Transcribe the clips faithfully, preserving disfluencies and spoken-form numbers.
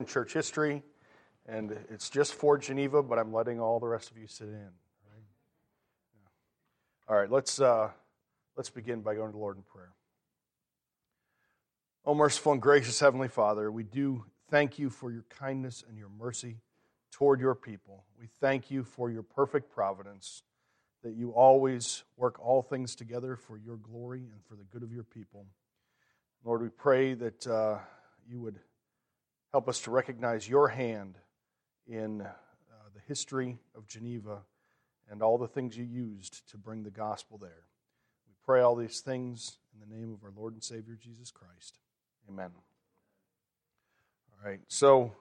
church history, and it's just for Geneva, but I'm letting all the rest of you sit in. Right? Yeah. All right, let's uh, let's begin by going to the Lord in prayer. O merciful and gracious Heavenly Father, we do thank you for your kindness and your mercy toward your people. We thank you for your perfect providence, that you always work all things together for your glory and for the good of your people. Lord, we pray that uh, you would help us to recognize your hand in uh, the history of Geneva and all the things you used to bring the gospel there. We pray all these things in the name of our Lord and Savior, Jesus Christ. Amen. All right, so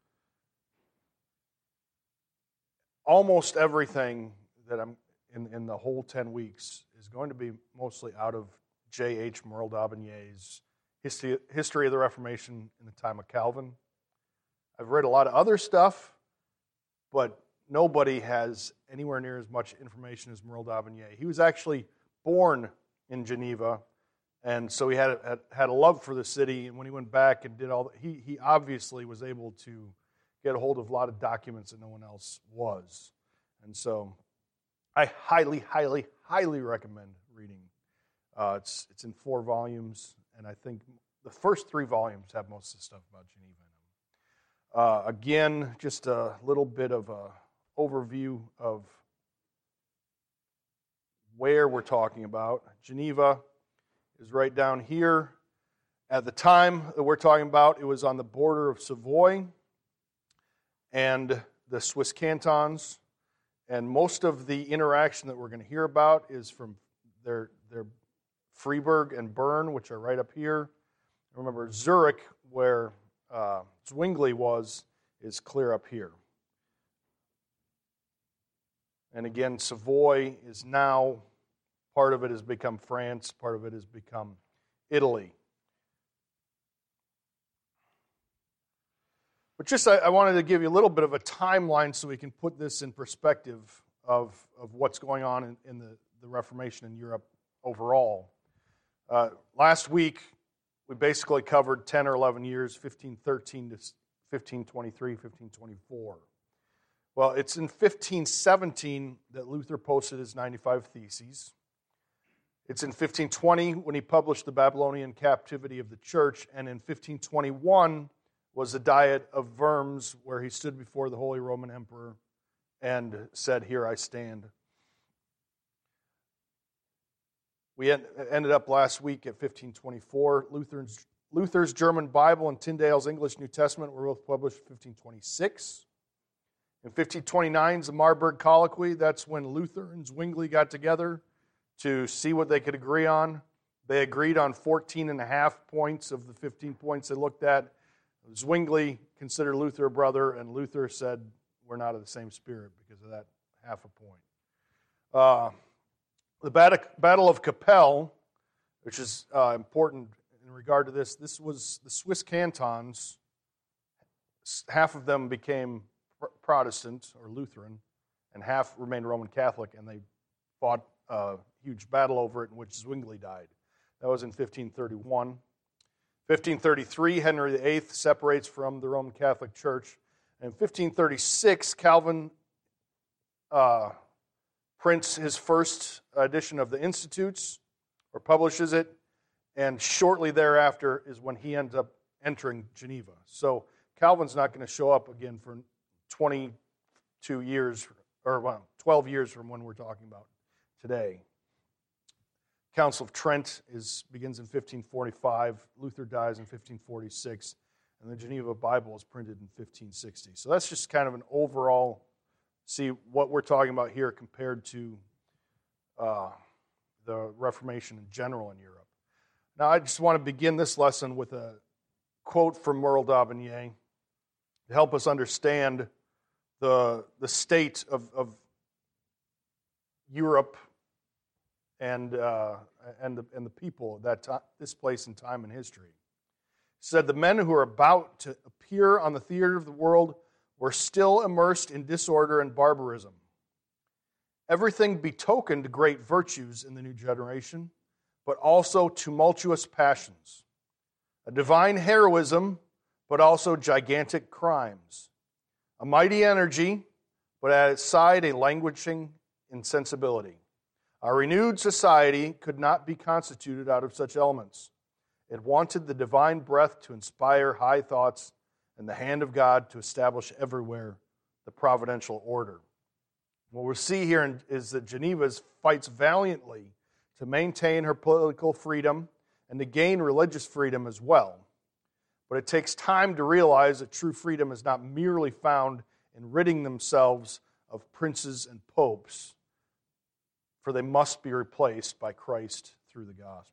almost everything that I'm in, in the whole ten weeks is going to be mostly out of J H Merle d'Aubigné's History, History of the Reformation in the Time of Calvin. I've read a lot of other stuff, but nobody has anywhere near as much information as Merle d'Aubigné. He was actually born in Geneva, and so he had, had had a love for the city, and when he went back and did all that, he, he obviously was able to get a hold of a lot of documents that no one else was. And so I highly, highly, highly recommend reading. Uh, it's, it's in four volumes, and I think the first three volumes have most of the stuff about Geneva. Uh, again, just a little bit of an overview of where we're talking about. Geneva is right down here. At the time that we're talking about, it was on the border of Savoy and the Swiss cantons. And most of the interaction that we're going to hear about is from their, their Freiburg and Bern, which are right up here. Remember, Zurich, where Uh, Zwingli was, is clear up here. And again, Savoy is now, part of it has become France, part of it has become Italy. But just I, I wanted to give you a little bit of a timeline so we can put this in perspective of, of what's going on in, in the, the Reformation in Europe overall. Uh, last week, we basically covered ten or eleven years, fifteen thirteen to fifteen twenty-three, fifteen twenty-four. Well, it's in fifteen seventeen that Luther posted his ninety-five Theses. It's in fifteen twenty when he published the Babylonian Captivity of the Church, and in fifteen twenty-one was the Diet of Worms, where he stood before the Holy Roman Emperor and said, "Here I stand." We ended up last week at fifteen twenty-four. Luther's, Luther's German Bible and Tyndale's English New Testament were both published in fifteen twenty-six. In fifteen twenty-nine is the Marburg Colloquy. That's when Luther and Zwingli got together to see what they could agree on. They agreed on fourteen and a half points of the fifteen points they looked at. Zwingli considered Luther a brother, and Luther said, we're not of the same spirit because of that half a point. Uh, The Battle of Kappel, which is uh, important in regard to this, this was the Swiss cantons. Half of them became Protestant or Lutheran, and half remained Roman Catholic, and they fought a huge battle over it in which Zwingli died. That was in fifteen thirty-one. fifteen thirty-three, Henry the Eighth separates from the Roman Catholic Church. And in fifteen thirty-six, Calvin Uh, prints his first edition of the Institutes, or publishes it, and shortly thereafter is when he ends up entering Geneva. So Calvin's not going to show up again for twenty-two years, or well, twelve years from when we're talking about today. Council of Trent is begins in fifteen forty-five, Luther dies in fifteen forty-six, and the Geneva Bible is printed in fifteen sixty. So that's just kind of an overall see what we're talking about here compared to uh, the Reformation in general in Europe. Now, I just want to begin this lesson with a quote from Merle d'Aubigné to help us understand the, the state of, of Europe and, uh, and, the, and the people of that time, this place and time in history. It said, the men who are about to appear on the theater of the world were still immersed in disorder and barbarism. Everything betokened great virtues in the new generation, but also tumultuous passions. A divine heroism, but also gigantic crimes. A mighty energy, but at its side a languishing insensibility. Our renewed society could not be constituted out of such elements. It wanted the divine breath to inspire high thoughts and the hand of God to establish everywhere the providential order. What we see here is that Geneva fights valiantly to maintain her political freedom and to gain religious freedom as well. But it takes time to realize that true freedom is not merely found in ridding themselves of princes and popes, for they must be replaced by Christ through the gospel.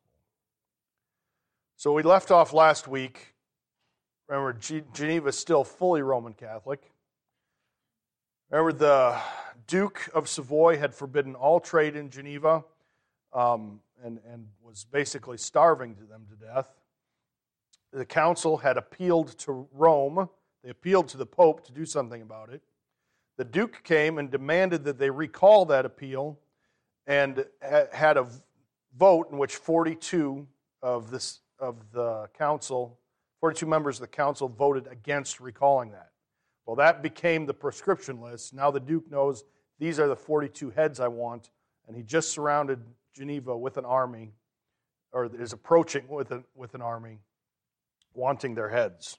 So we left off last week. Remember, Geneva is still fully Roman Catholic. Remember, the Duke of Savoy had forbidden all trade in Geneva um, and, and was basically starving them to death. The council had appealed to Rome. They appealed to the Pope to do something about it. The Duke came and demanded that they recall that appeal and had a vote in which forty-two of this of the council, forty-two members of the council voted against recalling that. Well, that became the prescription list. Now the Duke knows these are the forty-two heads I want, and he just surrounded Geneva with an army, or is approaching with, a, with an army, wanting their heads.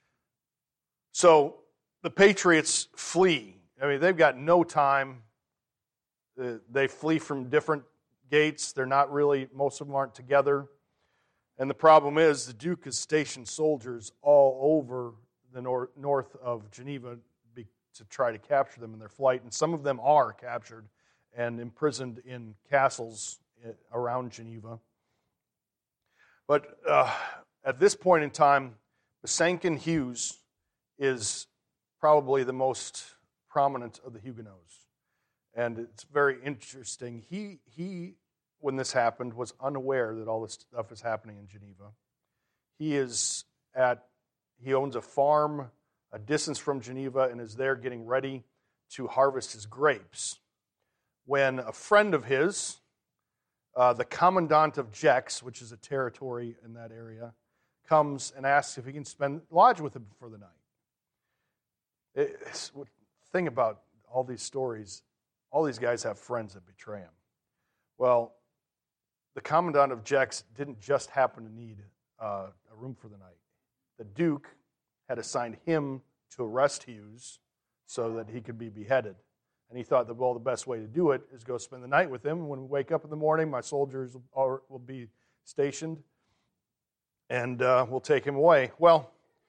So the patriots flee. I mean, they've got no time. Uh, they flee from different gates. They're not really, most of them aren't together. And the problem is the Duke has stationed soldiers all over the nor- north of Geneva be- to try to capture them in their flight. And some of them are captured and imprisoned in castles around Geneva. But uh, at this point in time, Besançon Hughes is probably the most prominent of the Huguenots. And it's very interesting. He, he, when this happened, was unaware that all this stuff is happening in Geneva. He is at, he owns a farm a distance from Geneva and is there getting ready to harvest his grapes, when a friend of his, uh, the Commandant of Gex, which is a territory in that area, comes and asks if he can spend lodge with him for the night. It's, the thing about all these stories, all these guys have friends that betray them. Well, the Commandant of Gex didn't just happen to need uh, a room for the night. The Duke had assigned him to arrest Hughes so that he could be beheaded. And he thought that, well, the best way to do it is go spend the night with him. When we wake up in the morning, my soldiers will, will be stationed, and uh, we'll take him away. Well,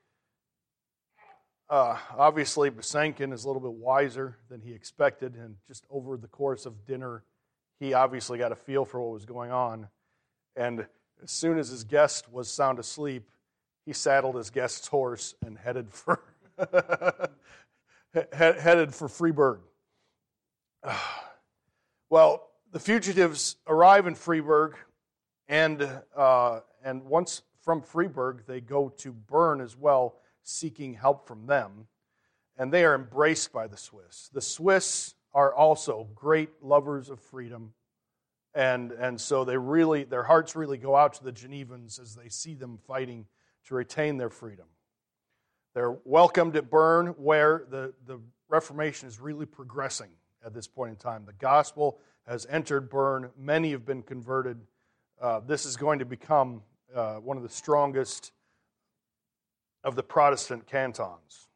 uh, obviously, Besançon is a little bit wiser than he expected, and just over the course of dinner, he obviously got a feel for what was going on. And as soon as his guest was sound asleep, he saddled his guest's horse and headed for headed for Freiburg. Well, the fugitives arrive in Freiburg, and uh, and once from Freiburg, they go to Bern as well, seeking help from them, and they are embraced by the Swiss. The Swiss are also great lovers of freedom, and and so they really their hearts really go out to the Genevans as they see them fighting to retain their freedom. They're welcomed at Bern, where the, the Reformation is really progressing at this point in time. The gospel has entered Bern. Many have been converted. Uh, this is going to become uh, one of the strongest of the Protestant cantons.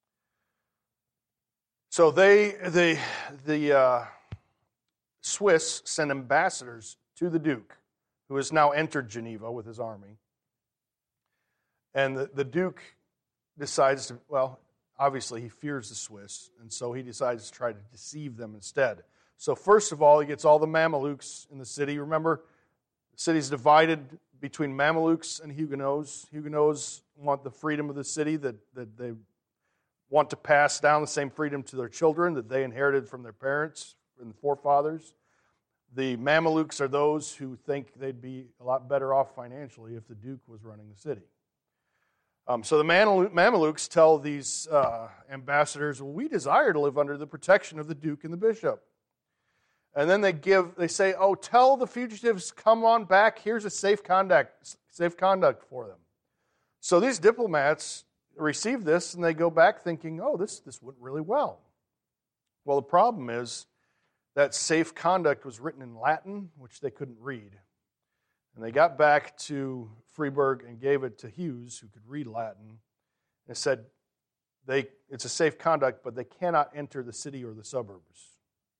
So they, the, the uh, Swiss send ambassadors to the Duke, who has now entered Geneva with his army. And the, the Duke decides to, well, obviously he fears the Swiss, and so he decides to try to deceive them instead. So first of all, he gets all the Mamelukes in the city. Remember, the city's divided between Mamelukes and Huguenots. Huguenots want the freedom of the city, that, that they want to pass down the same freedom to their children that they inherited from their parents and forefathers. The Mamelukes are those who think they'd be a lot better off financially if the Duke was running the city. Um, so the Mamelukes tell these uh, ambassadors, well, we desire to live under the protection of the Duke and the bishop. And then they give, they say, oh, tell the fugitives, come on back, here's a safe conduct, safe conduct for them. So these diplomats receive this, and they go back thinking, oh, this, this went really well. Well, the problem is that safe conduct was written in Latin, which they couldn't read. And they got back to Freiburg and gave it to Hughes, who could read Latin, and said, they, it's a safe conduct, but they cannot enter the city or the suburbs.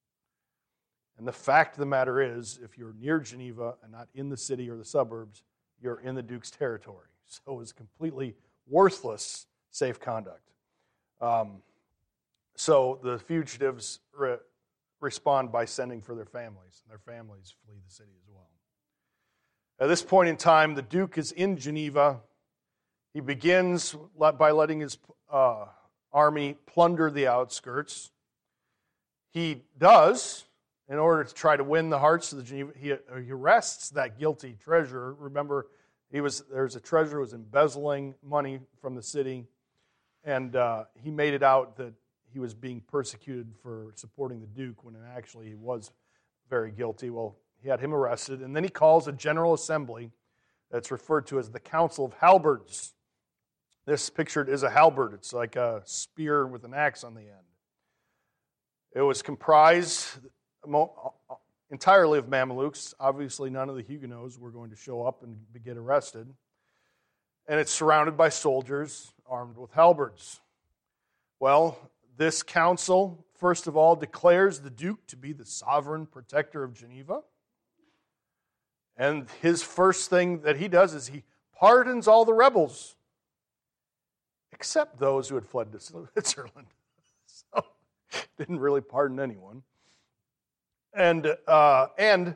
And the fact of the matter is, if you're near Geneva and not in the city or the suburbs, you're in the Duke's territory. So it was completely worthless safe conduct. Um, so the fugitives re- respond by sending for their families, and their families flee the city as well. At this point in time, the Duke is in Geneva. He begins by letting his uh, army plunder the outskirts. He does, in order to try to win the hearts of the Geneva, he, he arrests that guilty treasurer. Remember, he was there's a treasurer who was embezzling money from the city, and uh, he made it out that he was being persecuted for supporting the Duke when actually he was very guilty. Well, he had him arrested, and then he calls a general assembly that's referred to as the Council of Halberds. This pictured is a halberd. It's like a spear with an axe on the end. It was comprised entirely of Mamelukes. Obviously, none of the Huguenots were going to show up and get arrested. And it's surrounded by soldiers armed with halberds. Well, this council, first of all, declares the Duke to be the sovereign protector of Geneva. And his first thing that he does is he pardons all the rebels, except those who had fled to Switzerland. So, didn't really pardon anyone. And uh, and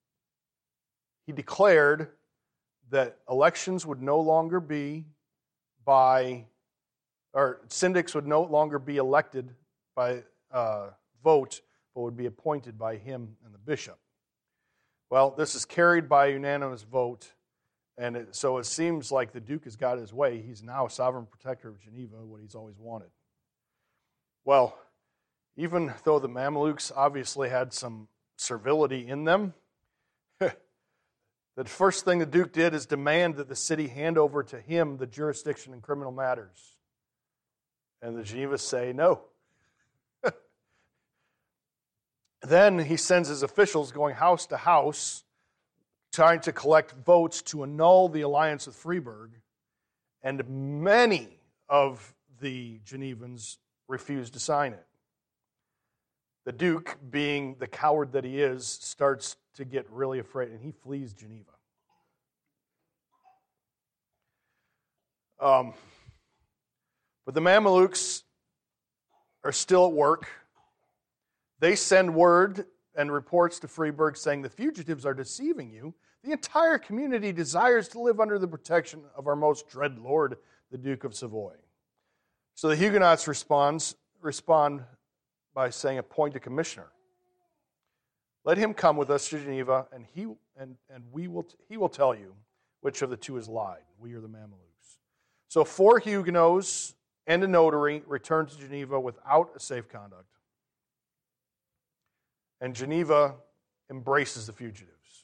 he declared that elections would no longer be by, or syndics would no longer be elected by uh, vote, but would be appointed by him and the bishop. Well, this is carried by a unanimous vote, and it, so it seems like the Duke has got his way. He's now sovereign protector of Geneva, what he's always wanted. Well, even though the Mamelukes obviously had some servility in them, the first thing the Duke did is demand that the city hand over to him the jurisdiction in criminal matters. And the Genevas say no. Then he sends his officials going house to house, trying to collect votes to annul the alliance with Freiburg, and many of the Genevans refused to sign it. The Duke, being the coward that he is, starts to get really afraid, and he flees Geneva. Um, but the Mamelukes are still at work. They send word and reports to Freiburg saying, the fugitives are deceiving you. The entire community desires to live under the protection of our most dread lord, the Duke of Savoy. So the Huguenots responds, respond by saying, appoint a commissioner. Let him come with us to Geneva, and he and, and we will he will tell you which of the two has lied, we or the Mamelukes. So four Huguenots and a notary return to Geneva without a safe conduct. And Geneva embraces the fugitives.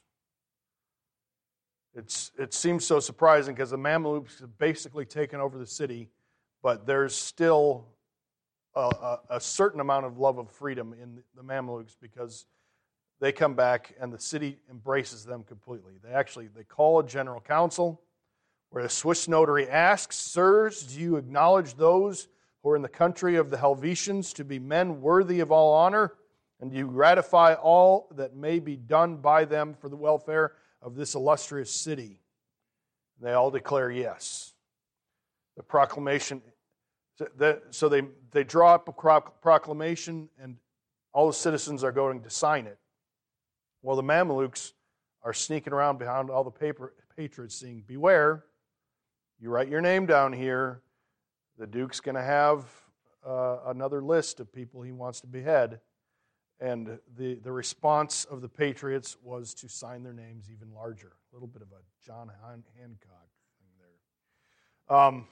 It's, it seems so surprising because the Mamelukes have basically taken over the city, but there's still a, a, a certain amount of love of freedom in the Mamelukes because they come back and the city embraces them completely. They actually they call a general council where the Swiss notary asks, sirs, do you acknowledge those who are in the country of the Helvetians to be men worthy of all honor? And do you ratify all that may be done by them for the welfare of this illustrious city? And they all declare yes. The proclamation, so they, they draw up a proclamation and all the citizens are going to sign it. Well, the Mamelukes are sneaking around behind all the paper, patriots saying, beware, you write your name down here, the Duke's going to have uh, another list of people he wants to behead. And the, the response of the patriots was to sign their names even larger. A little bit of a John Hancock thing there. Um,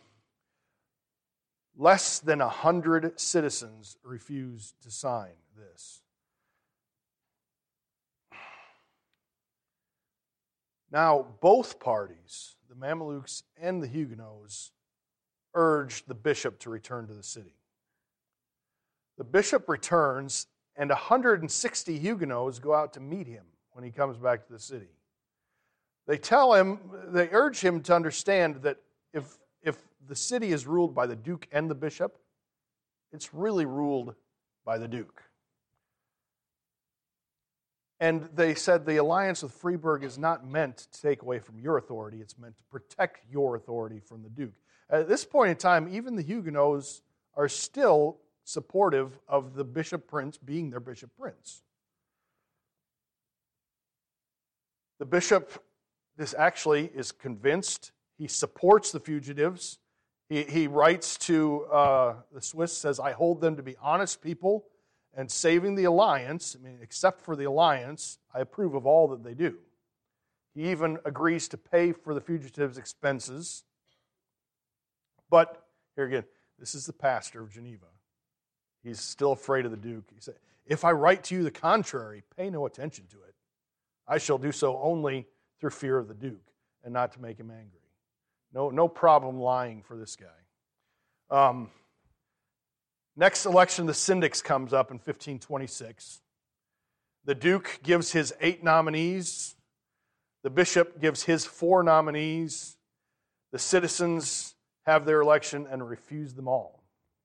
less than a hundred citizens refused to sign this. Now, both parties, the Mamelukes and the Huguenots, urge the bishop to return to the city. The bishop returns, and one hundred sixty Huguenots go out to meet him when he comes back to the city. They tell him, they urge him to understand that if, if the city is ruled by the duke and the bishop, it's really ruled by the duke. And they said the alliance with Freiburg is not meant to take away from your authority, it's meant to protect your authority from the duke. At this point in time, even the Huguenots are still supportive of the bishop prince being their bishop prince. The bishop this actually is convinced. He supports the fugitives. He, he writes to uh, the Swiss, says, I hold them to be honest people and saving the alliance. I mean, except for the alliance, I approve of all that they do. He even agrees to pay for the fugitives' expenses. But, here again, this is the pastor of Geneva. He's still afraid of the duke. He said, if I write to you the contrary, pay no attention to it. I shall do so only through fear of the duke and not to make him angry. No, no problem lying for this guy. Um, next election, the syndics comes up in fifteen twenty-six. The duke gives his eight nominees. The bishop gives his four nominees. The citizens have their election and refuse them all.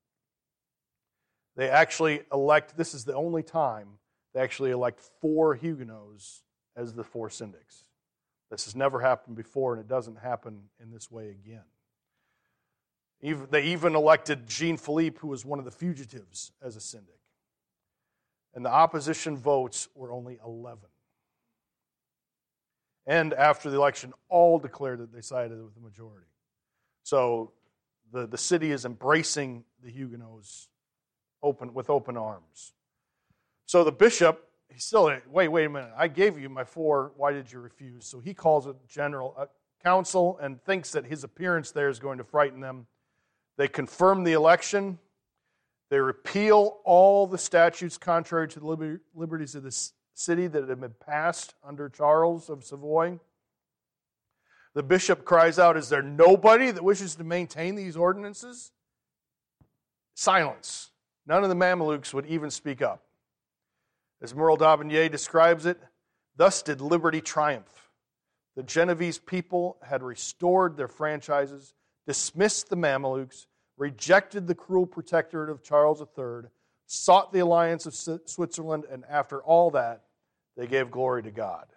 They actually elect, this is the only time they actually elect four Huguenots as the four syndics. This has never happened before, and it doesn't happen in this way again. Even, they even elected Jean-Philippe, who was one of the fugitives, as a syndic. And the opposition votes were only eleven. And after the election, all declared that they sided with the majority. So the, the city is embracing the Huguenots open, with open arms. So the bishop, he's still, wait, wait a minute, I gave you my four, why did you refuse? So he calls a general uh, council and thinks that his appearance there is going to frighten them. They confirm the election. They repeal all the statutes contrary to the liber- liberties of the city that had been passed under Charles of Savoy. The bishop cries out, is there nobody that wishes to maintain these ordinances? Silence. None of the Mamelukes would even speak up. As Merle d'Aubigné describes it, thus did liberty triumph. The Genoese people had restored their franchises, dismissed the Mamelukes, rejected the cruel protectorate of Charles the Third, sought the alliance of Switzerland, and after all that, they gave glory to God.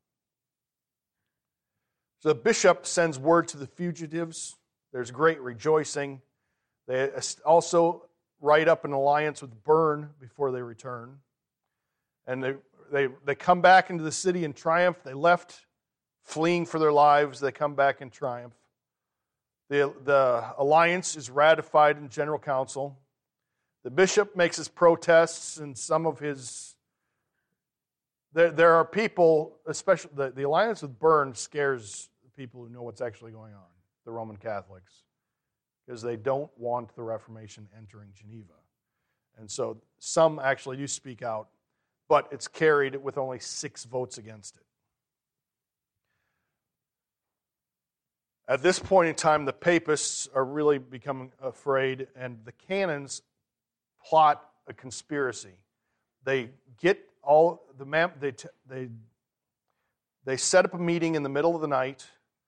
So the bishop sends word to the fugitives. There's great rejoicing. They also write up an alliance with Bern before they return. And they, they, they come back into the city in triumph. They left fleeing for their lives. They come back in triumph. The, the alliance is ratified in General Council. The bishop makes his protests, and some of his... There, there are people, especially... The, the alliance with Bern scares the people who know what's actually going on, the Roman Catholics, because they don't want the Reformation entering Geneva. And so some actually do speak out, but it's carried with only six votes against it. At this point in time, the papists are really becoming afraid, and the canons plot a conspiracy. They get all the mam- they t- they they set up a meeting in the middle of the night,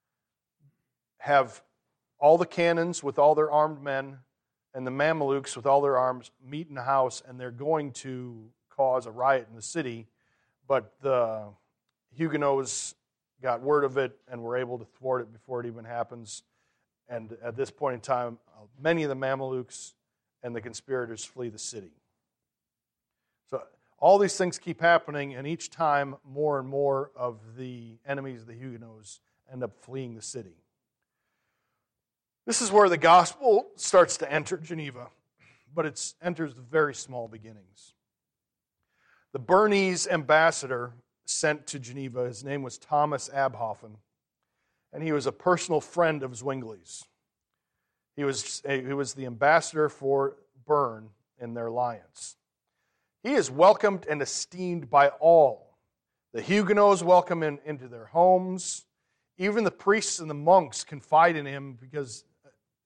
have all the canons with all their armed men and the Mamelukes with all their arms meet in a house, and they're going to cause a riot in the city, but the Huguenots got word of it and were able to thwart it before it even happens. And at this point in time, many of the Mamelukes and the conspirators flee the city. So all these things keep happening, and each time more and more of the enemies of the Huguenots end up fleeing the city. This is where the gospel starts to enter Geneva, but it enters the very small beginnings. The Bernese ambassador sent to Geneva, his name was Thomas Abhofen, and he was a personal friend of Zwingli's. He was, he was the ambassador for Bern in their alliance. He is welcomed and esteemed by all. The Huguenots welcome him into their homes. Even the priests and the monks confide in him because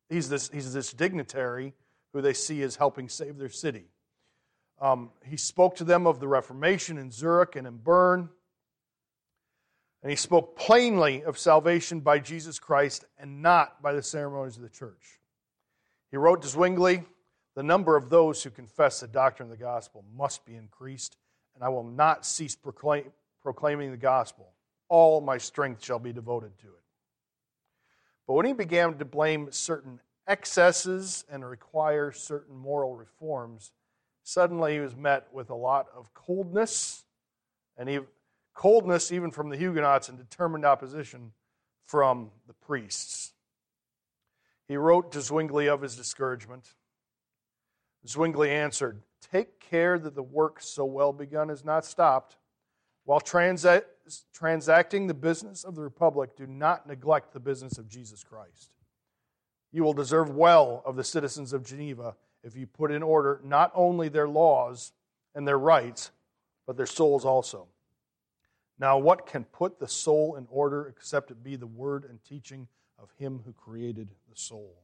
he's this he's this dignitary who they see as helping save their city. Um, he spoke to them of the Reformation in Zurich and in Bern, and he spoke plainly of salvation by Jesus Christ and not by the ceremonies of the church. He wrote to Zwingli, "The number of those who confess the doctrine of the gospel must be increased, and I will not cease proclaim, proclaiming the gospel. All my strength shall be devoted to it." But when he began to blame certain excesses and require certain moral reforms, suddenly he was met with a lot of coldness, and he, coldness even from the Huguenots and determined opposition from the priests. He wrote to Zwingli of his discouragement. Zwingli answered, "Take care that the work so well begun is not stopped. While transa- transacting the business of the Republic, do not neglect the business of Jesus Christ. You will deserve well of the citizens of Geneva if you put in order not only their laws and their rights, but their souls also. Now, what can put the soul in order except it be the word and teaching of Him who created the soul?"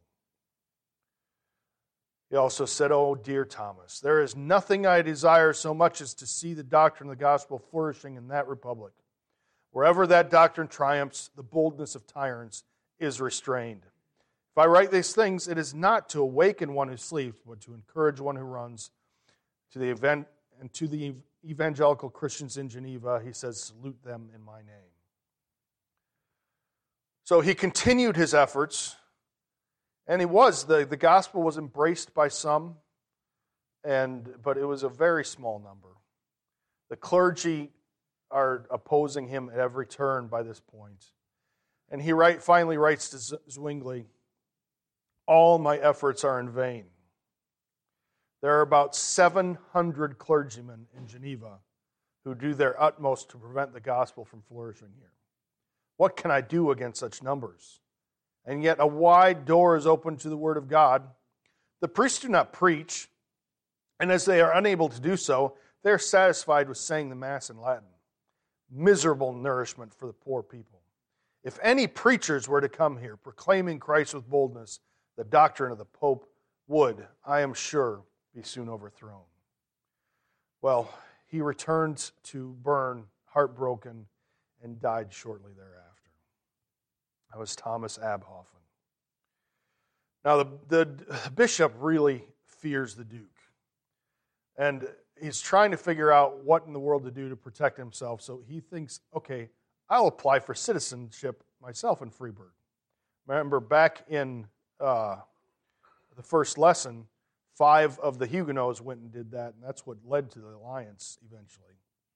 He also said, "Oh, dear Thomas, there is nothing I desire so much as to see the doctrine of the gospel flourishing in that republic. Wherever that doctrine triumphs, the boldness of tyrants is restrained. If I write these things, it is not to awaken one who sleeps, but to encourage one who runs. To the event and to the evangelical Christians in Geneva," he says, "salute them in my name." So he continued his efforts, and he was, the, the gospel was embraced by some, and but it was a very small number. The clergy are opposing him at every turn by this point. And he write, finally writes to Zwingli, "All my efforts are in vain. There are about seven hundred clergymen in Geneva who do their utmost to prevent the gospel from flourishing here. What can I do against such numbers? And yet a wide door is open to the word of God. The priests do not preach, and as they are unable to do so, they are satisfied with saying the Mass in Latin. Miserable nourishment for the poor people. If any preachers were to come here, proclaiming Christ with boldness, the doctrine of the Pope would, I am sure, be soon overthrown." Well, he returned to Bern, heartbroken, and died shortly thereafter. That was Thomas Abhofen. Now, the, the bishop really fears the Duke. And he's trying to figure out what in the world to do to protect himself. So he thinks, okay, I'll apply for citizenship myself in Freiburg. Remember, back in uh, the first lesson, five of the Huguenots went and did that, and that's what led to the alliance eventually.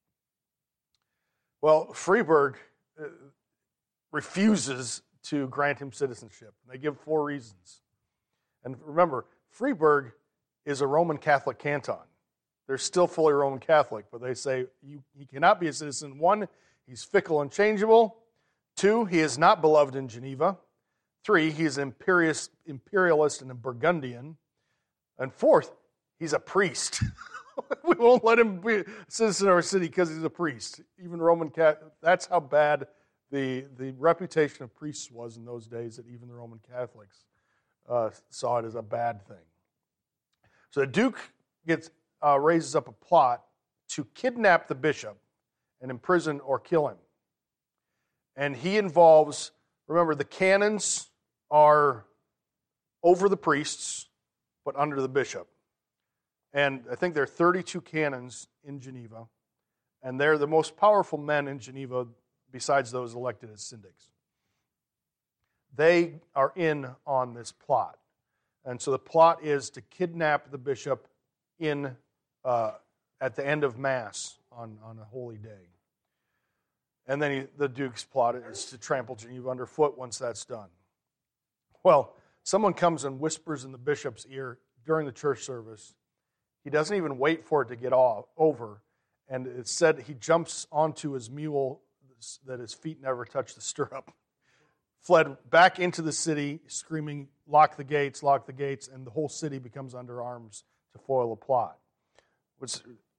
Well, Freiburg uh, refuses to grant him citizenship. They give four reasons. And remember, Freiburg is a Roman Catholic canton. They're still fully Roman Catholic, but they say you, he cannot be a citizen. One, he's fickle and changeable. Two, he is not beloved in Geneva. Three, he is imperious, imperialist and a Burgundian. And fourth, he's a priest. We won't let him be a citizen of our city because he's a priest. Even Roman Catholic, that's how bad the, the reputation of priests was in those days, that even the Roman Catholics uh, saw it as a bad thing. So the Duke gets uh, raises up a plot to kidnap the bishop and imprison or kill him. And he involves, remember, the canons are over the priests, but under the bishop. And I think there are thirty-two canons in Geneva, and they're the most powerful men in Geneva besides those elected as syndics. They are in on this plot. And so the plot is to kidnap the bishop in uh, at the end of Mass on, on a holy day. And then he, the Duke's plot is to trample Geneva underfoot once that's done. Well, someone comes and whispers in the bishop's ear during the church service. He doesn't even wait for it to get off, over. And it said he jumps onto his mule that his feet never touch the stirrup, fled back into the city screaming, "Lock the gates, lock the gates," and the whole city becomes under arms to foil the plot. Which,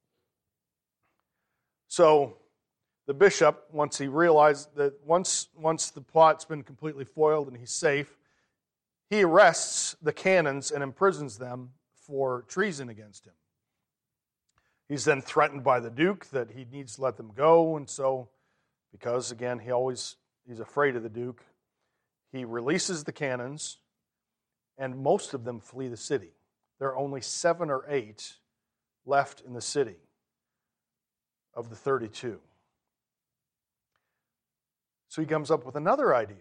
so the bishop, once he realized that once, once the plot's been completely foiled and he's safe, he arrests the canons and imprisons them for treason against him. He's then threatened by the Duke that he needs to let them go, and so, because again, he always he's afraid of the Duke, he releases the canons, and most of them flee the city. There are only seven or eight left in the city of the thirty-two. So he comes up with another idea.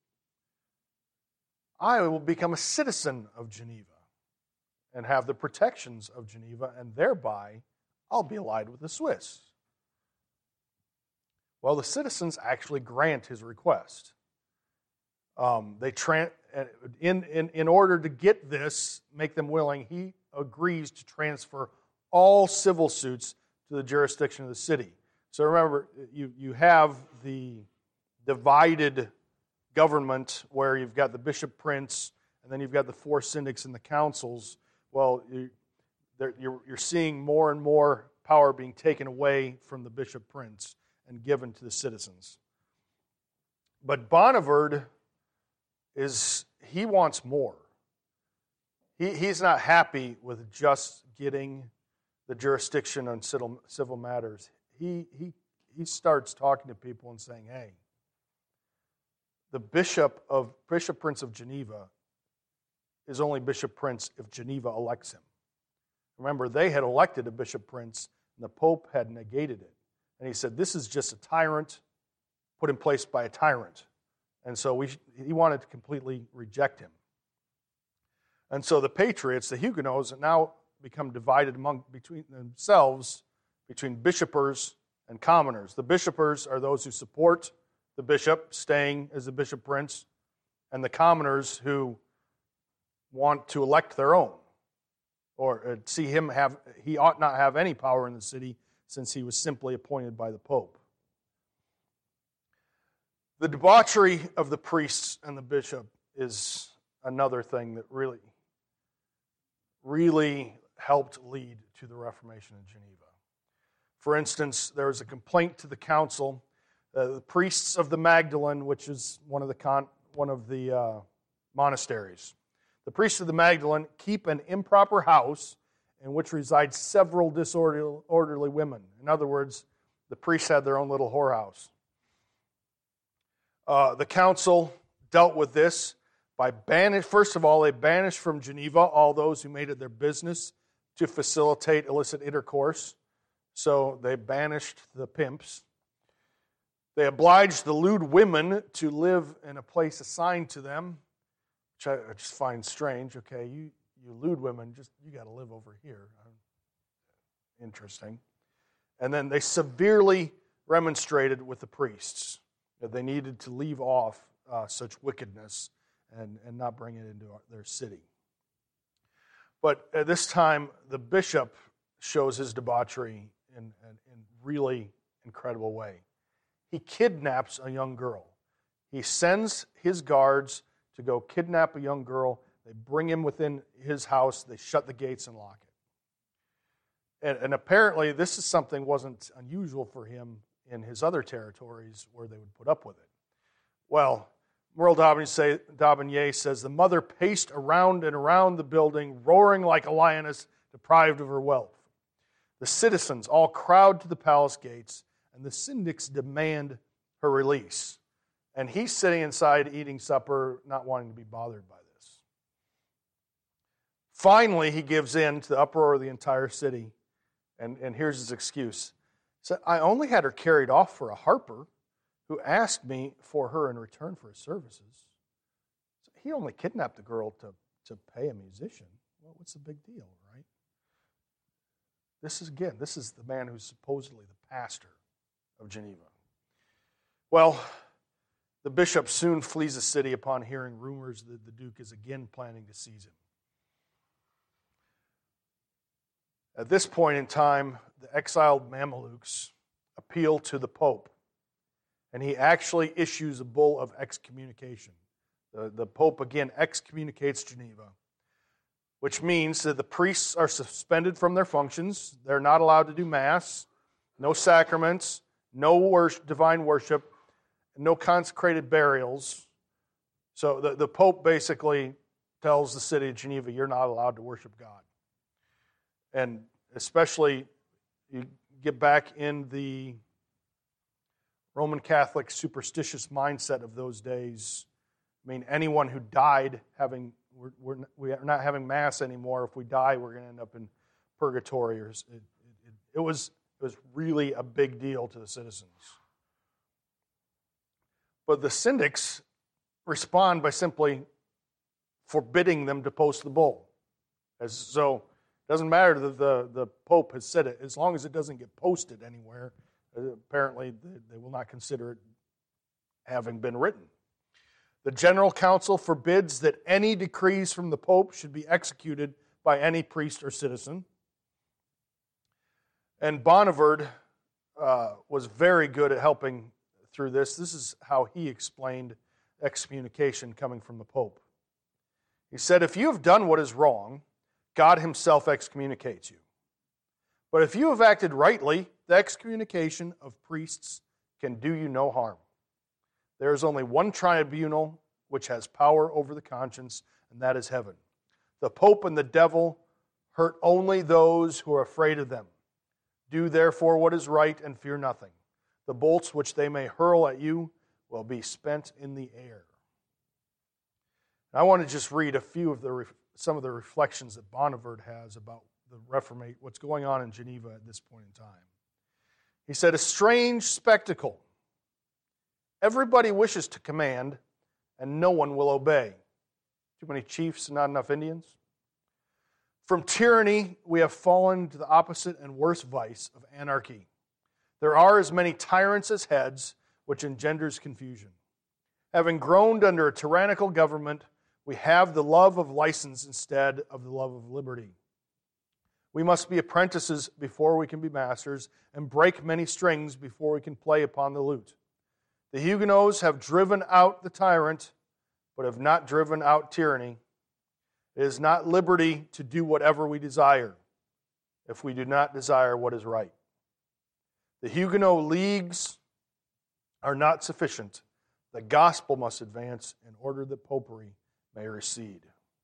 I will become a citizen of Geneva and have the protections of Geneva, and thereby I'll be allied with the Swiss. Well, the citizens actually grant his request. Um, they tra- in, in, in order to get this, make them willing, he agrees to transfer all civil suits to the jurisdiction of the city. So remember, you, you have the divided government where you've got the bishop prince, and then you've got the four syndics and the councils. Well, you, you're, you're seeing more and more power being taken away from the bishop prince and given to the citizens. But Bonnevard is, he wants more. He, he's not happy with just getting the jurisdiction on civil, civil matters. He, he, he starts talking to people and saying, hey, the bishop of Bishop Prince of Geneva is only Bishop Prince if Geneva elects him. Remember, they had elected a Bishop Prince, and the Pope had negated it. And he said, this is just a tyrant put in place by a tyrant. And so we, he wanted to completely reject him. And so the patriots, the Huguenots, now become divided among between themselves between bishopers and commoners. The bishopers are those who support the bishop staying as the bishop prince, and the commoners who want to elect their own, or see him have, he ought not have any power in the city since he was simply appointed by the Pope. The debauchery of the priests and the bishop is another thing that really, really helped lead to the Reformation in Geneva. For instance, there was a complaint to the council. Uh, the priests of the Magdalene, which is one of the con- one of the uh, monasteries, the priests of the Magdalene keep an improper house in which reside several disorderly women. In other words, the priests had their own little whorehouse. Uh, the council dealt with this by banish. First of all, they banished from Geneva all those who made it their business to facilitate illicit intercourse. So they banished the pimps. They obliged the lewd women to live in a place assigned to them, which I just find strange. Okay, you, you lewd women, just you got to live over here. Interesting. And then they severely remonstrated with the priests that they needed to leave off uh, such wickedness and, and not bring it into their city. But at this time, the bishop shows his debauchery in an in really incredible way. He kidnaps a young girl. He sends his guards to go kidnap a young girl. They bring him within his house. They shut the gates and lock it. And, and apparently this is something wasn't unusual for him in his other territories where they would put up with it. Well, Merle D'Aubigné says, the mother paced around and around the building, roaring like a lioness deprived of her wealth. The citizens all crowd to the palace gates, and the syndics demand her release. And he's sitting inside eating supper, not wanting to be bothered by this. Finally, he gives in to the uproar of the entire city, and, and here's his excuse. He said, I only had her carried off for a harper who asked me for her in return for his services. So he only kidnapped the girl to, to pay a musician. Well, what's the big deal, right? This is, again, this is the man who's supposedly the pastor of Geneva. Well, the bishop soon flees the city upon hearing rumors that the Duke is again planning to seize him. At this point in time, the exiled Mamelukes appeal to the Pope, and he actually issues a bull of excommunication. The, the Pope again excommunicates Geneva, which means that the priests are suspended from their functions. They're not allowed to do Mass, no sacraments, no worship, divine worship, no consecrated burials. So the, the Pope basically tells the city of Geneva, you're not allowed to worship God. And especially, you get back in the Roman Catholic superstitious mindset of those days. I mean, anyone who died having, we're, we're, we're not having Mass anymore. If we die, we're going to end up in purgatory. Or it, it, it, was, it was really a big deal to the citizens. But the syndics respond by simply forbidding them to post the bull. As, so it doesn't matter that the, the Pope has said it. As long as it doesn't get posted anywhere, apparently they, they will not consider it having been written. The General Council forbids that any decrees from the Pope should be executed by any priest or citizen. And Bonnevard uh, was very good at helping through this. This is how he explained excommunication coming from the Pope. He said, if you have done what is wrong, God himself excommunicates you. But if you have acted rightly, the excommunication of priests can do you no harm. There is only one tribunal which has power over the conscience, and that is heaven. The Pope and the devil hurt only those who are afraid of them. Do therefore what is right and fear nothing. The bolts which they may hurl at you will be spent in the air. I want to just read a few of the some of the reflections that Bonnevard has about the Reformation, what's going on in Geneva at this point in time. He said, a strange spectacle. Everybody wishes to command, and no one will obey. Too many chiefs and not enough Indians. From tyranny, we have fallen to the opposite and worse vice of anarchy. There are as many tyrants as heads, which engenders confusion. Having groaned under a tyrannical government, we have the love of license instead of the love of liberty. We must be apprentices before we can be masters, and break many strings before we can play upon the lute. The Huguenots have driven out the tyrant, but have not driven out tyranny. It is not liberty to do whatever we desire, if we do not desire what is right. The Huguenot leagues are not sufficient. The gospel must advance in order that popery may recede.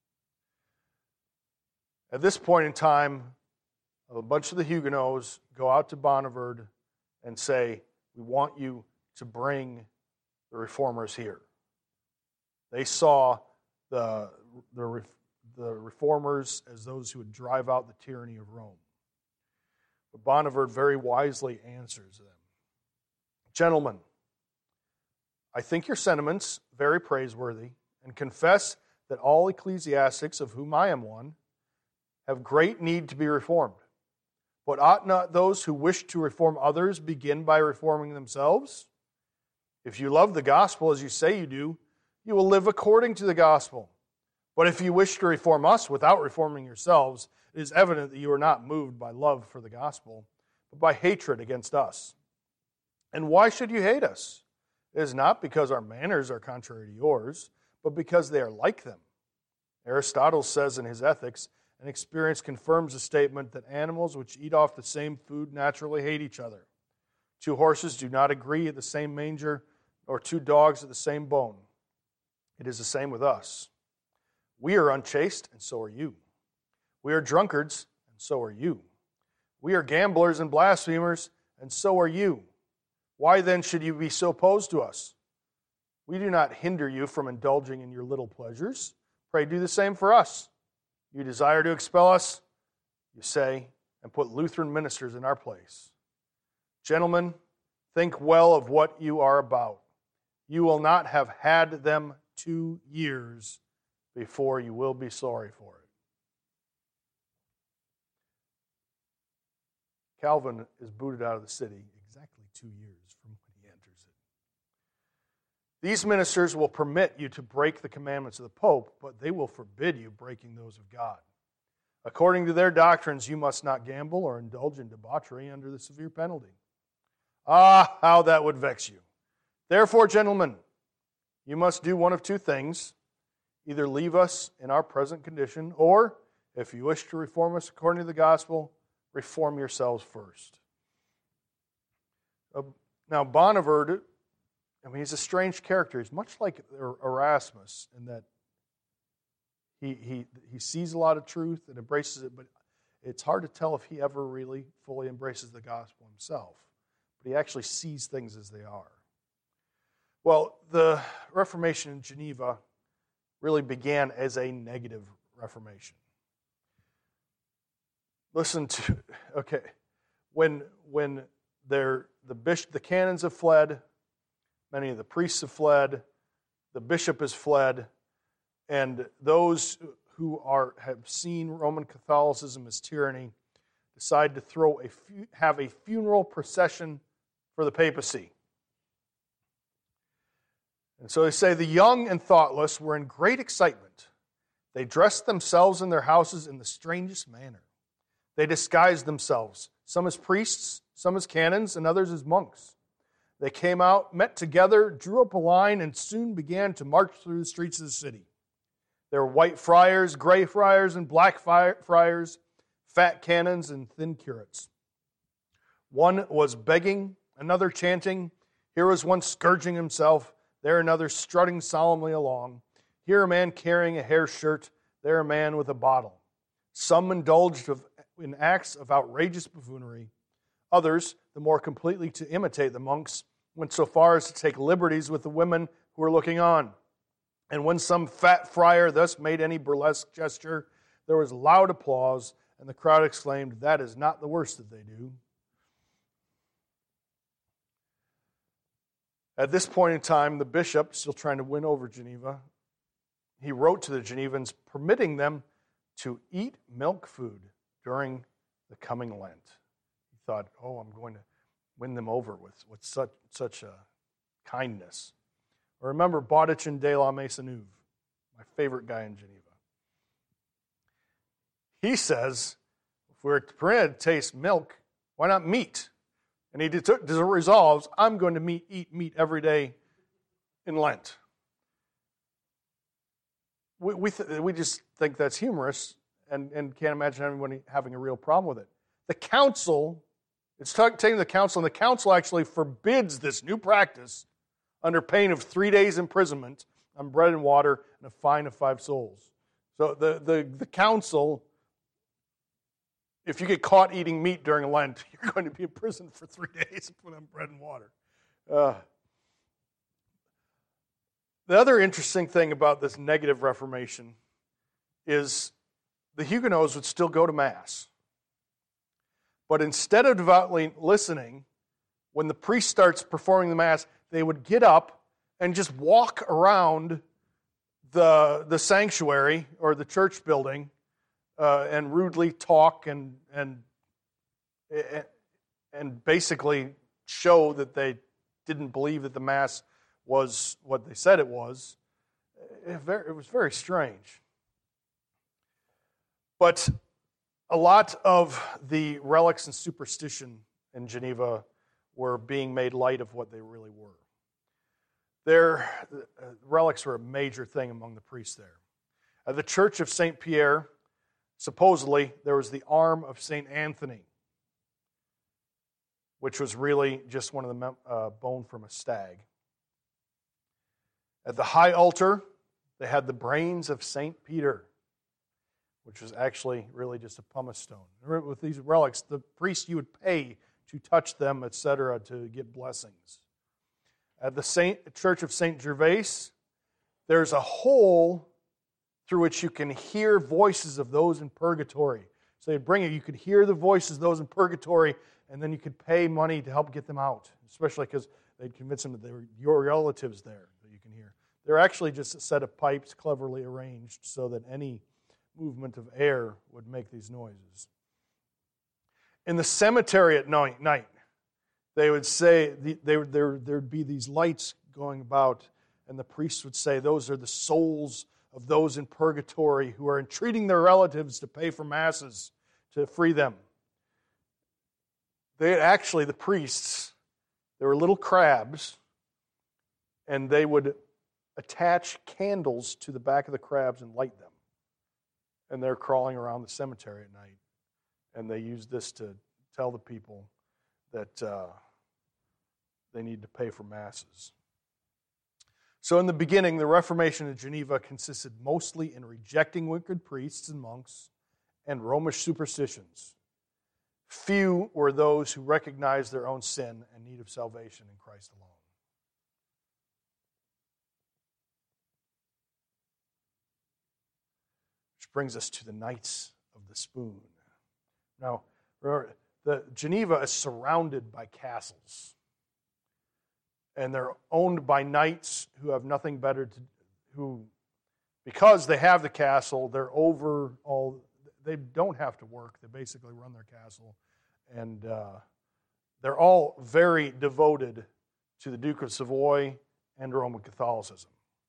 At this point in time, a bunch of the Huguenots go out to Bonnevard and say, we want you to bring the reformers here. They saw the, the, the reformers as those who would drive out the tyranny of Rome. But Bonnevard very wisely answers them. Gentlemen, I think your sentiments very praiseworthy, and confess that all ecclesiastics, of whom I am one, have great need to be reformed. But ought not those who wish to reform others begin by reforming themselves? If you love the gospel as you say you do, you will live according to the gospel. But if you wish to reform us without reforming yourselves, it is evident that you are not moved by love for the gospel, but by hatred against us. And why should you hate us? It is not because our manners are contrary to yours, but because they are like them. Aristotle says in his Ethics, and experience confirms the statement that animals which eat off the same food naturally hate each other. Two horses do not agree at the same manger, or two dogs at the same bone. It is the same with us. We are unchaste, and so are you. We are drunkards, and so are you. We are gamblers and blasphemers, and so are you. Why then should you be so opposed to us? We do not hinder you from indulging in your little pleasures. Pray do the same for us. You desire to expel us, you say, and put Lutheran ministers in our place. Gentlemen, think well of what you are about. You will not have had them two years before you will be sorry for it. Calvin is booted out of the city exactly two years from when he enters it. These ministers will permit you to break the commandments of the Pope, but they will forbid you breaking those of God. According to their doctrines, you must not gamble or indulge in debauchery under the severe penalty. Ah, how that would vex you. Therefore, gentlemen, you must do one of two things. Either leave us in our present condition, or, if you wish to reform us according to the gospel, reform yourselves first. Uh, now, Bonnevard, I mean, he's a strange character. He's much like Erasmus in that He, he, he sees a lot of truth and embraces it, but it's hard to tell if he ever really fully embraces the gospel himself. But he actually sees things as they are. Well, the Reformation in Geneva really began as a negative Reformation. Listen to, okay, when when they're, the bishop, the canons have fled, many of the priests have fled, the bishop has fled, and those who are have seen Roman Catholicism as tyranny decide to throw a have a funeral procession for the papacy. And so they say the young and thoughtless were in great excitement. They dressed themselves in their houses in the strangest manner. They disguised themselves, some as priests, some as canons, and others as monks. They came out, met together, drew up a line, and soon began to march through the streets of the city. There were white friars, gray friars, and black friars, fat canons, and thin curates. One was begging, another chanting. Here was one scourging himself, there another strutting solemnly along. Here a man carrying a hair shirt, there a man with a bottle. Some indulged in acts of outrageous buffoonery. Others, the more completely to imitate the monks, went so far as to take liberties with the women who were looking on. And when some fat friar thus made any burlesque gesture, there was loud applause, and the crowd exclaimed, "That is not the worst that they do." At this point in time, the bishop, still trying to win over Geneva, he wrote to the Genevans permitting them to eat milk food during the coming Lent. He thought, oh, I'm going to win them over with, with such, such a kindness. I remember Baudichin de la Maisonneuve, my favorite guy in Geneva. He says, if we're permitted to taste milk, why not meat? And he resolves, I'm going to meet, eat meat every day in Lent. We we, th- we just think that's humorous and, and can't imagine anyone having a real problem with it. The council, it's t- taking the council, and the council actually forbids this new practice under pain of three days imprisonment on bread and water and a fine of five souls. So the, the, the council, if you get caught eating meat during Lent, you're going to be in prison for three days and put on bread and water. Uh, the other interesting thing about this negative Reformation is the Huguenots would still go to Mass. But instead of devoutly listening, when the priest starts performing the Mass, they would get up and just walk around the, the sanctuary or the church building uh, and rudely talk and, and, and basically show that they didn't believe that the Mass was what they said it was. It, very, it was very strange. But a lot of the relics and superstition in Geneva were being made light of what they really were. Their uh, relics were a major thing among the priests there. At the Church of Saint Pierre, supposedly, there was the arm of Saint Anthony, which was really just one of the uh, bone from a stag. At the high altar, they had the brains of Saint Peter, which was actually really just a pumice stone. With these relics, the priest, you would pay to touch them, et cetera, to get blessings. At the Saint, Church of Saint Gervais, there's a hole through which you can hear voices of those in purgatory. So they'd bring it, you could hear the voices of those in purgatory, and then you could pay money to help get them out, especially because they'd convince them that they were your relatives there that you can hear. They're actually just a set of pipes cleverly arranged so that any movement of air would make these noises. In the cemetery at night, they would say, there would be these lights going about, and the priests would say, those are the souls of those in purgatory who are entreating their relatives to pay for masses to free them. They actually, the priests, they were little crabs, and they would attach candles to the back of the crabs and light them. And they're crawling around the cemetery at night. And they use this to tell the people that uh, they need to pay for masses. So in the beginning, the Reformation of Geneva consisted mostly in rejecting wicked priests and monks and Romish superstitions. Few were those who recognized their own sin and need of salvation in Christ alone. Which brings us to the Knights of the Spoon. Now, remember, the Geneva is surrounded by castles. And they're owned by knights who have nothing better to who, because they have the castle, they're over all, they don't have to work. They basically run their castle. And uh, they're all very devoted to the Duke of Savoy and Roman Catholicism.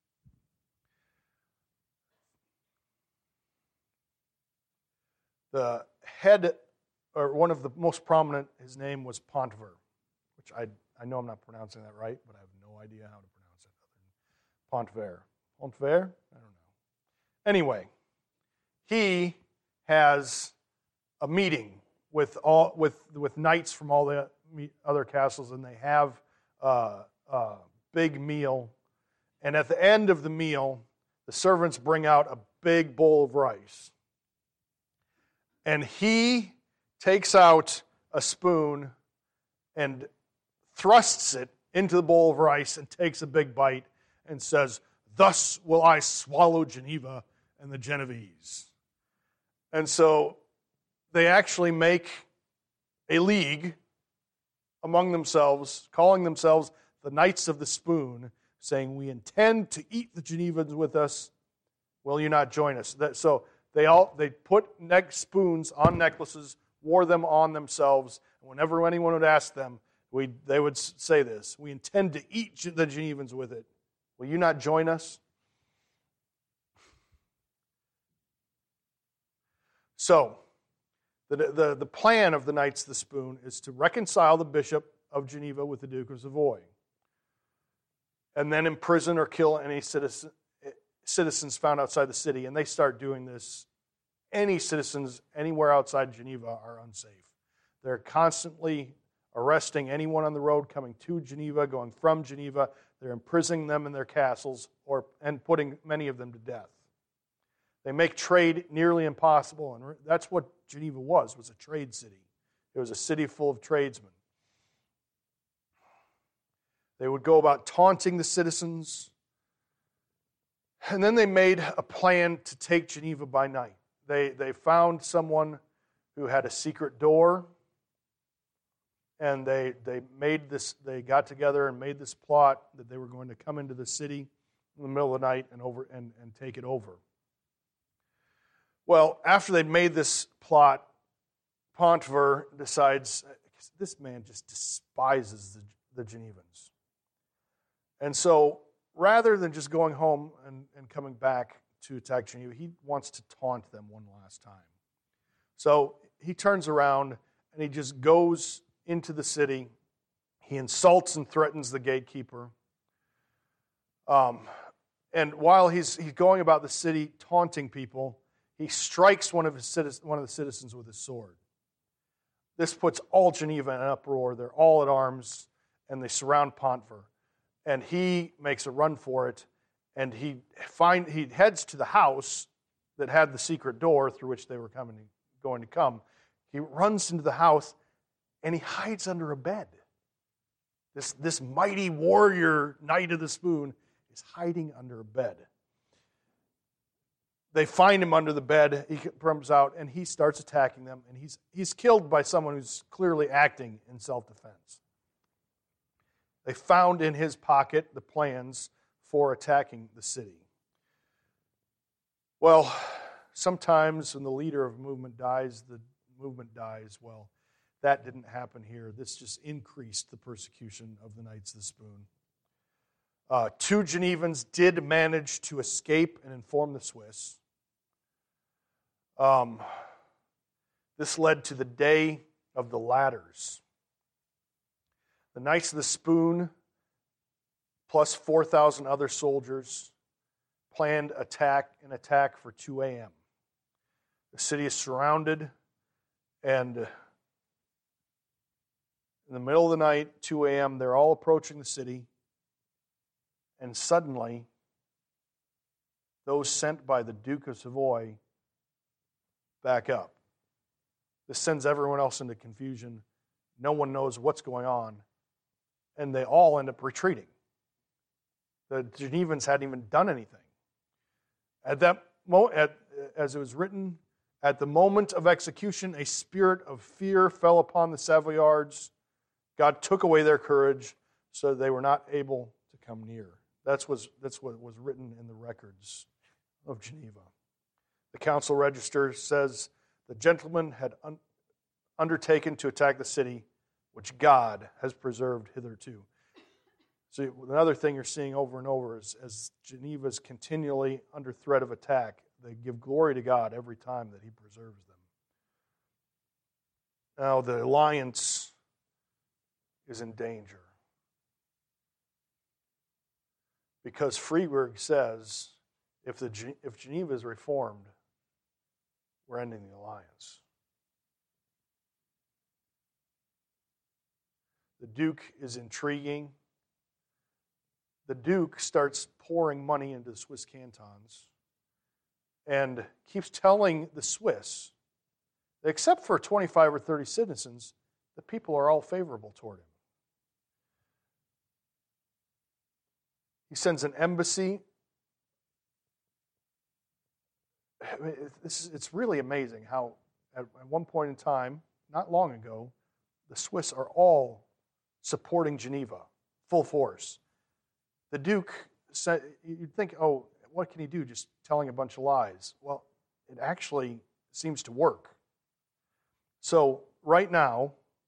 The head, or one of the most prominent, his name was Pontver, which I I know I'm not pronouncing that right, but I have no idea how to pronounce it. Pontver. Pontver? I don't know. Anyway, he has a meeting with all with with knights from all the other castles, and they have a, a big meal. And at the end of the meal, the servants bring out a big bowl of rice. And he takes out a spoon and thrusts it into the bowl of rice and takes a big bite and says, "Thus will I swallow Geneva and the Genovese." And so they actually make a league among themselves, calling themselves the Knights of the Spoon, saying, "We intend to eat the Genevans with us. Will you not join us?" That, so they all they put neck spoons on necklaces, wore them on themselves, and whenever anyone would ask them, We, they would say this: "We intend to eat the Genevans with it. Will you not join us?" So, the, the, the plan of the Knights of the Spoon is to reconcile the Bishop of Geneva with the Duke of Savoy, and then imprison or kill any citizen, citizens found outside the city. And they start doing this. Any citizens anywhere outside Geneva are unsafe. They're constantly arresting anyone on the road coming to Geneva, going from Geneva. They're imprisoning them in their castles or and putting many of them to death. They make trade nearly impossible, and that's what Geneva was, was a trade city. It was a city full of tradesmen. They would go about taunting the citizens, and then they made a plan to take Geneva by night. They, they found someone who had a secret door, and they they made this. They got together and made this plot that they were going to come into the city in the middle of the night and over and, and take it over. Well, after they'd made this plot, Pontver decides this man just despises the, the Genevans, and so rather than just going home and, and coming back to attack Geneva, he wants to taunt them one last time. So he turns around and he just goes into the city. He insults and threatens the gatekeeper. Um, and while he's he's going about the city taunting people, he strikes one of his citizens, one of the citizens with his sword. This puts all Geneva in an uproar. They're all at arms, and they surround Pontver. And he makes a run for it, and he find he heads to the house that had the secret door through which they were coming going to come. He runs into the house, and he hides under a bed. This, this mighty warrior, Knight of the Spoon, is hiding under a bed. They find him under the bed. He comes out, and he starts attacking them, and he's, he's killed by someone who's clearly acting in self-defense. They found in his pocket the plans for attacking the city. Well, sometimes when the leader of a movement dies, the movement dies. Well, that didn't happen here. This just increased the persecution of the Knights of the Spoon. Uh, two Genevans did manage to escape and inform the Swiss. Um, this led to the Day of the Ladders. The Knights of the Spoon, plus four thousand other soldiers, planned attack an attack for two a.m. The city is surrounded, and in the middle of the night, two a.m., they're all approaching the city, And suddenly, those sent by the Duke of Savoy back up. This sends everyone else into confusion. No one knows what's going on. And they all end up retreating. The Genevans hadn't even done anything. At that moment, at, as it was written, at the moment of execution, a spirit of fear fell upon the Savoyards. God took away their courage, so they were not able to come near. That's, was, that's what was written in the records of Geneva. The council register says the gentlemen had un- undertaken to attack the city, which God has preserved hitherto. So another thing you're seeing over and over is as Geneva is continually under threat of attack, they give glory to God every time that He preserves them. Now the alliance is in danger. Because Freeburg says, if, the, if Geneva is reformed, we're ending the alliance. The Duke is intriguing. The Duke starts pouring money into the Swiss cantons and keeps telling the Swiss, that except for twenty-five or thirty citizens, the people are all favorable toward him. He sends an embassy. I mean, it's, it's really amazing how at one point in time, not long ago, the Swiss are all supporting Geneva, full force. The Duke said, you'd think, oh, what can he do? Just telling a bunch of lies. Well, it actually seems to work. So right now,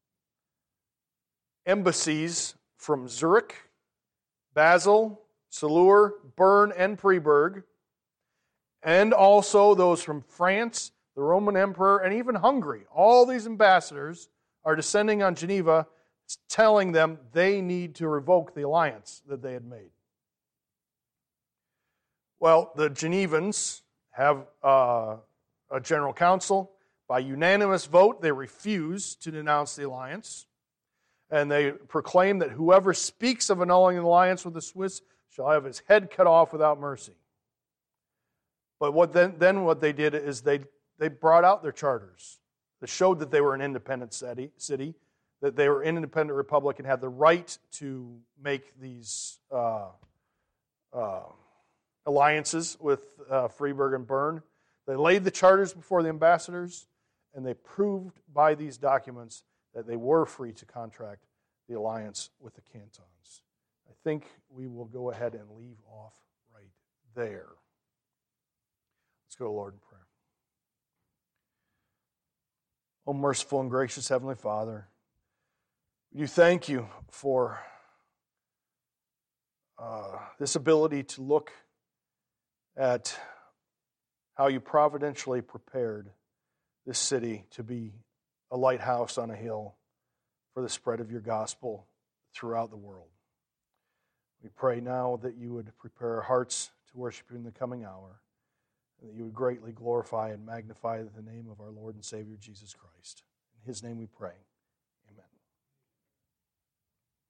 embassies from Zurich, Basel, Saumur, Bern, and Freiburg, and also those from France, the Roman Emperor, and even Hungary, all these ambassadors are descending on Geneva, telling them they need to revoke the alliance that they had made. Well, the Genevans have uh, a general council. By unanimous vote, they refuse to denounce the alliance, and they proclaim that whoever speaks of annulling an alliance with the Swiss shall have his head cut off without mercy. But what then, then what they did is they, they brought out their charters that showed that they were an independent city, city, that they were an independent republic and had the right to make these uh, uh, alliances with uh, Freiburg and Bern. They laid the charters before the ambassadors, and they proved by these documents that they were free to contract the alliance with the cantons. I think we will go ahead and leave off right there. Let's go to the Lord in prayer. Oh, merciful and gracious Heavenly Father, we do thank you for uh, this ability to look at how you providentially prepared this city to be a lighthouse on a hill for the spread of your gospel throughout the world. We pray now that you would prepare our hearts to worship you in the coming hour, and that you would greatly glorify and magnify the name of our Lord and Savior Jesus Christ. In His name we pray.